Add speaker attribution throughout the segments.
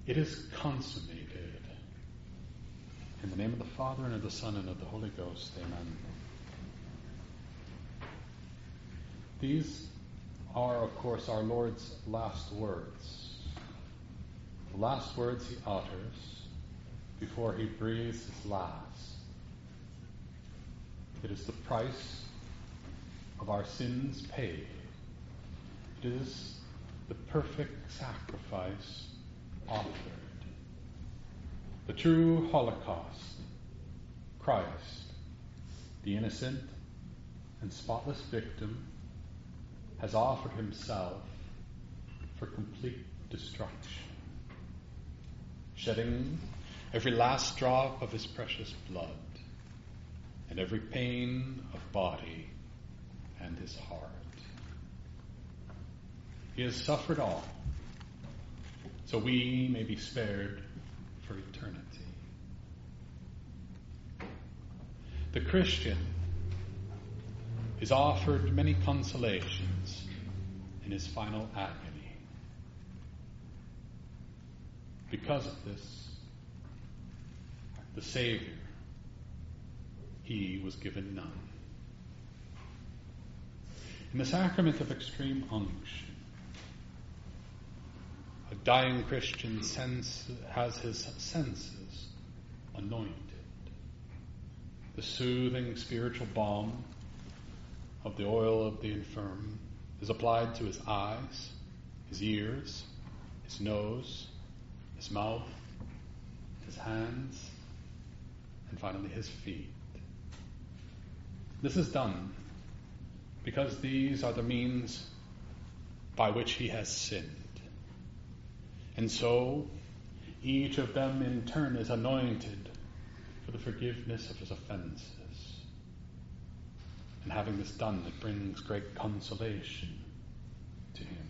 Speaker 1: It is consummated. In the name of the Father, and of the Son, and of the Holy Ghost. Amen. These are, of course, our Lord's last words. The last words he utters before he breathes his last. It is the price of our sins paid. It is the perfect sacrifice offered. The true Holocaust. Christ, the innocent and spotless victim, has offered himself for complete destruction, shedding every last drop of his precious blood and every pain of body and his heart. He has suffered all, so we may be spared for eternity. The Christian is offered many consolations in his final agony. Because of this, the Savior, he was given none. In the sacrament of extreme unction, a dying Christian has his senses anointed. The soothing spiritual balm of the oil of the infirm is applied to his eyes, his ears, his nose, his mouth, his hands, and finally his feet. This is done because these are the means by which he has sinned. And so, each of them in turn is anointed for the forgiveness of his offenses. And having this done, it brings great consolation to him.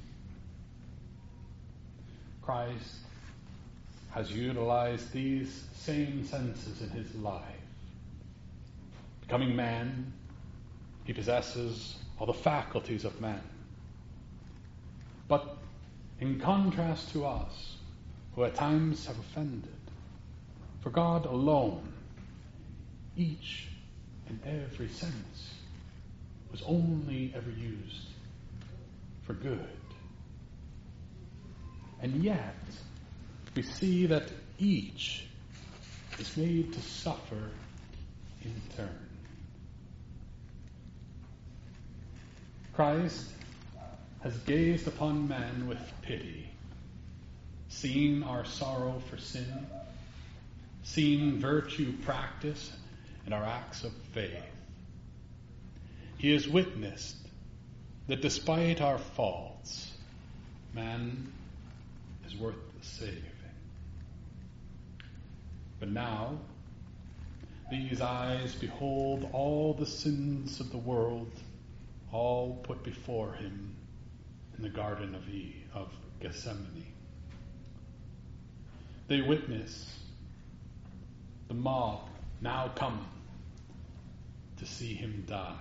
Speaker 1: Christ has utilized these same senses in his life. Becoming man, he possesses all the faculties of man. But in contrast to us, who at times have offended, for God alone, each and every sense was only ever used for good. And yet, we see that each is made to suffer in turn. Christ has gazed upon man with pity, seen our sorrow for sin, seen virtue practiced in our acts of faith. He has witnessed that despite our faults, man is worth saving. But now, these eyes behold all the sins of the world, all put before him in the Garden of Gethsemane. They witness the mob now come to see him die.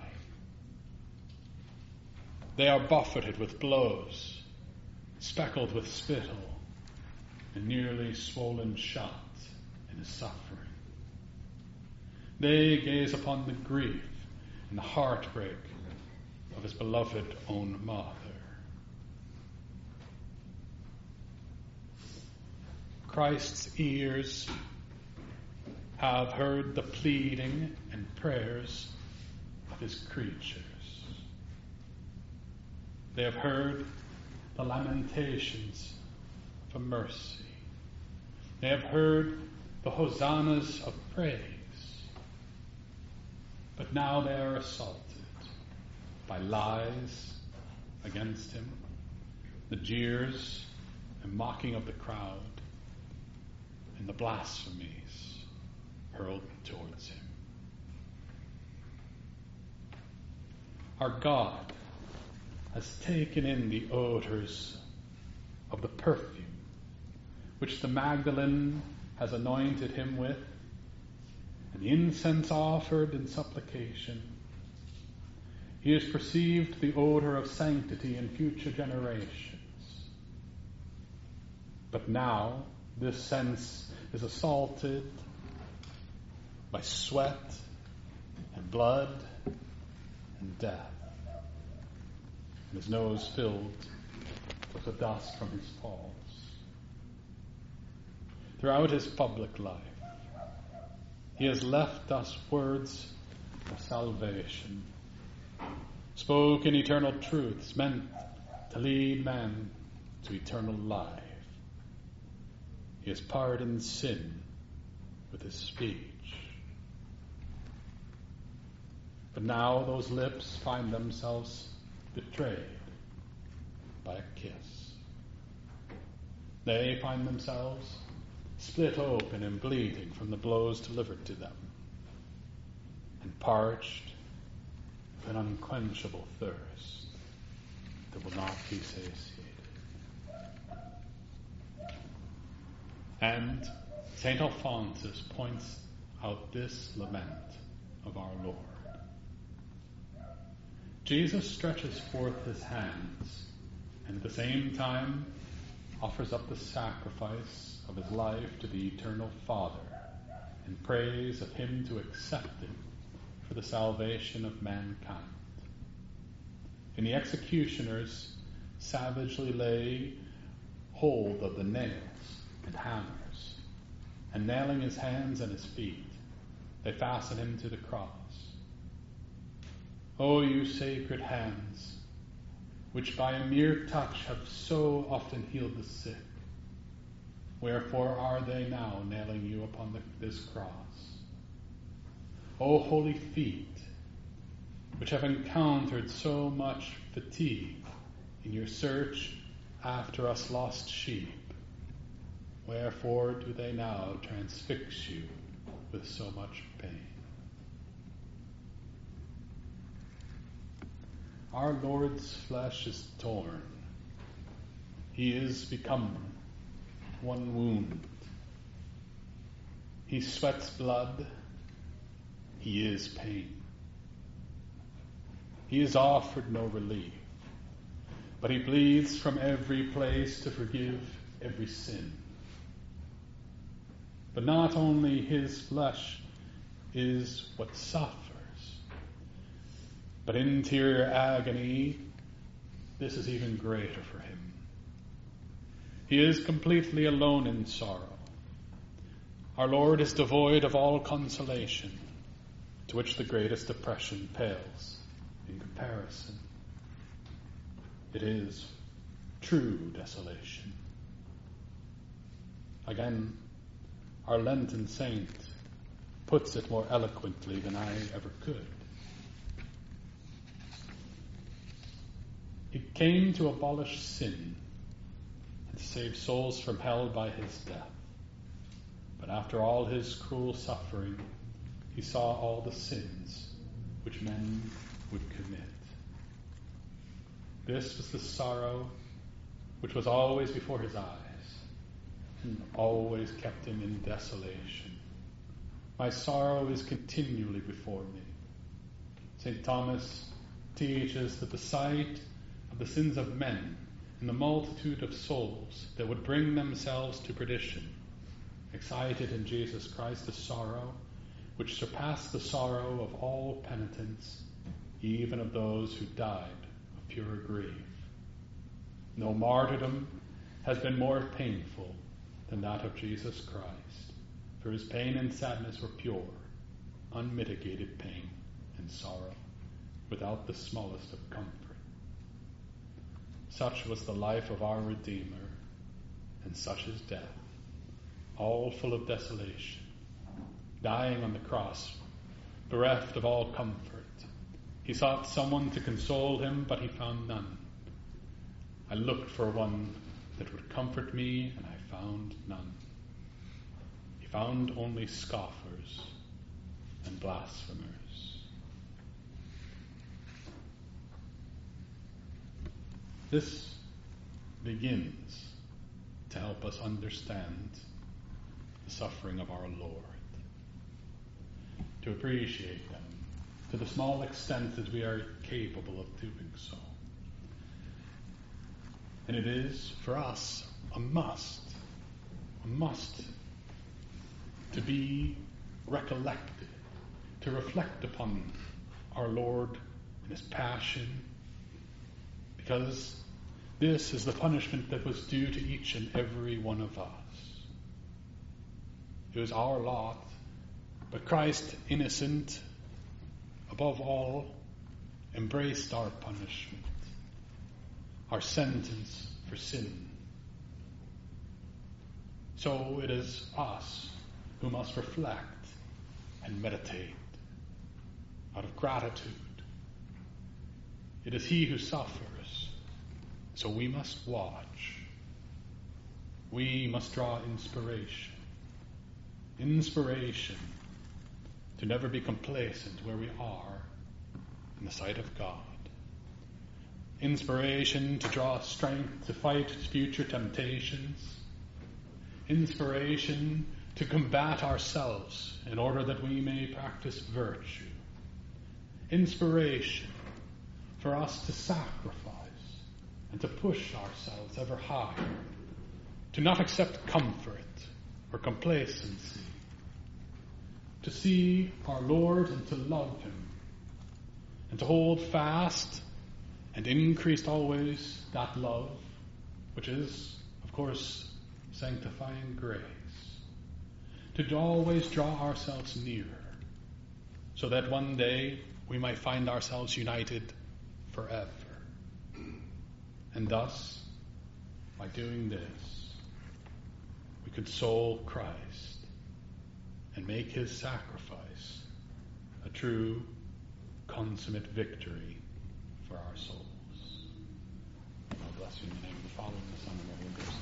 Speaker 1: They are buffeted with blows, speckled with spittle, and nearly swollen shut in his suffering. They gaze upon the grief and the heartbreak of his beloved own mother. Christ's ears have heard the pleading and prayers of his creatures. They have heard the lamentations for mercy. They have heard the hosannas of praise. But now they are assaulted by lies against him, the jeers and mocking of the crowd, and the blasphemies hurled towards him. Our God has taken in the odors of the perfume which the Magdalene has anointed him with, and the incense offered in supplication. He has perceived the odor of sanctity in future generations. But now This sense is assaulted by sweat and blood and death, and his nose filled with the dust from his falls. Throughout his public life, he has left us words of salvation, spoken eternal truths meant to lead man to eternal life. He has pardoned sin with his speech. But now those lips find themselves betrayed by a kiss. They find themselves split open and bleeding from the blows delivered to them, and parched with an unquenchable thirst that will not be satiated. And St. Alphonsus points out this lament of our Lord. Jesus stretches forth his hands and at the same time offers up the sacrifice of his life to the eternal Father in praise of him to accept it for the salvation of mankind. And the executioners savagely lay hold of the nails and hammers, and nailing his hands and his feet, they fasten him to the cross. O you sacred hands, which by a mere touch have so often healed the sick, wherefore are they now nailing you upon this cross? O holy feet, which have encountered so much fatigue in your search after us lost sheep, wherefore do they now transfix you with so much pain? Our Lord's flesh is torn. He is become one wound. He sweats blood. He is pain. He is offered no relief, but he bleeds from every place to forgive every sin. But not only his flesh is what suffers, but interior agony, this is even greater for him. He is completely alone in sorrow. Our Lord is devoid of all consolation, to which the greatest depression pales in comparison. It is true desolation. Again, our Lenten saint puts it more eloquently than I ever could. He came to abolish sin and to save souls from hell by his death. But after all his cruel suffering, he saw all the sins which men would commit. This was the sorrow which was always before his eyes and always kept him in desolation. My sorrow is continually before me. St. Thomas teaches that the sight of the sins of men and the multitude of souls that would bring themselves to perdition excited in Jesus Christ a sorrow which surpassed the sorrow of all penitents, even of those who died of pure grief. No martyrdom has been more painful than that of Jesus Christ, for his pain and sadness were pure, unmitigated pain and sorrow, without the smallest of comfort. Such was the life of our Redeemer, and such his death, all full of desolation, dying on the cross, bereft of all comfort. He sought someone to console him, but he found none. I looked for one that would comfort me, and I found none. He found only scoffers and blasphemers. This begins to help us understand the suffering of our Lord, to appreciate them to the small extent that we are capable of doing so. And it is, for us, a must must to be recollected, to reflect upon our Lord in his passion, because this is the punishment that was due to each and every one of us. It was our lot, but Christ, innocent above all, embraced our punishment, our sentence for sin. So it is us who must reflect and meditate out of gratitude. It is he who suffers, so we must watch. We must draw inspiration. Inspiration to never be complacent where we are in the sight of God. Inspiration to draw strength to fight future temptations. Inspiration to combat ourselves in order that we may practice virtue. Inspiration for us to sacrifice and to push ourselves ever higher, to not accept comfort or complacency, to see our Lord and to love him, and to hold fast and increase always that love, which is, of course, sanctifying grace, to always draw ourselves nearer, so that one day we might find ourselves united forever. And thus, by doing this, we could soul Christ and make his sacrifice a true, consummate victory for our souls. And I bless you in the name of the Father, and the Son, and the Holy Ghost.